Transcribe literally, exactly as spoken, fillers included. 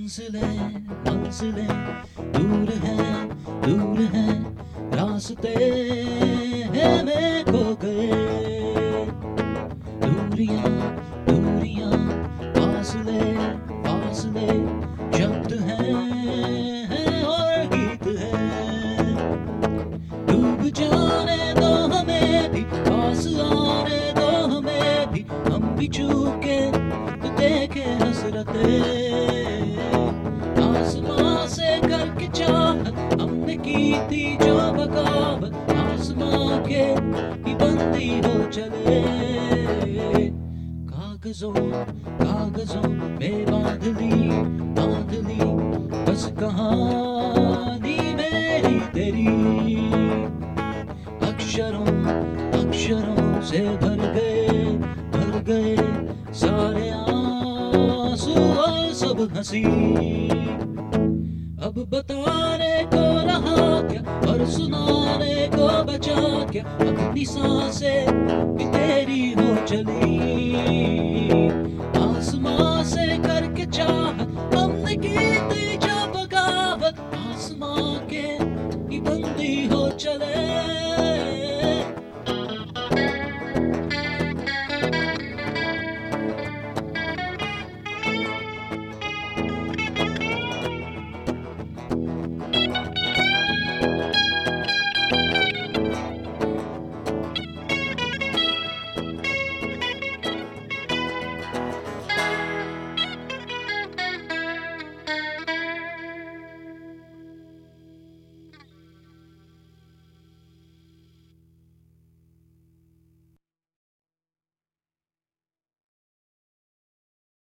मंजिलें मंजिलें दूर हैं दूर हैं रास्ते हैं मैं खो गए। दूरियां दूरियां फासले फासले शब्द हैं हैं और गीत हैं। डूब जाने दो हमें भी, पास आने दो हमें भी, हम भी चूके तो देखे हसरतें। आसमां से करके चाहत हमने की थी जो बगावत, आसमां के ही बंदी हो चले। कागजों कागजों में बांध ली बांध ली बस कहानी मेरी तेरी। अक्षरों अक्षरों से भर गए भर गए सारे आंसू और सब हंसी। अब बताने को रहा क्या और सुनाने को बचा क्या, अपनी सांसें भी तेरी हो चली। आसमां से करके चाहत हमने की थी जो बगावत, आसमां के ही बंदी हो चले।